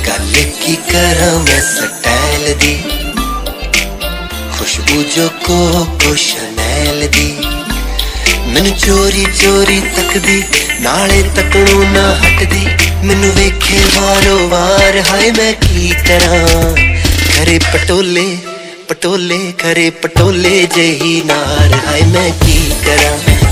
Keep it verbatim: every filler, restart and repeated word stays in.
गल की करा मैं स्टाइल दी, खुशबू जो कोको शनैल दी। मैनू चोरी चोरी तकदी नाले तकनों ना हटदी, मैनू वेखे वारो वार हाय मैं की करा। करे पटोले पटोले करे पटोले जेही नार हाय मैं की करा।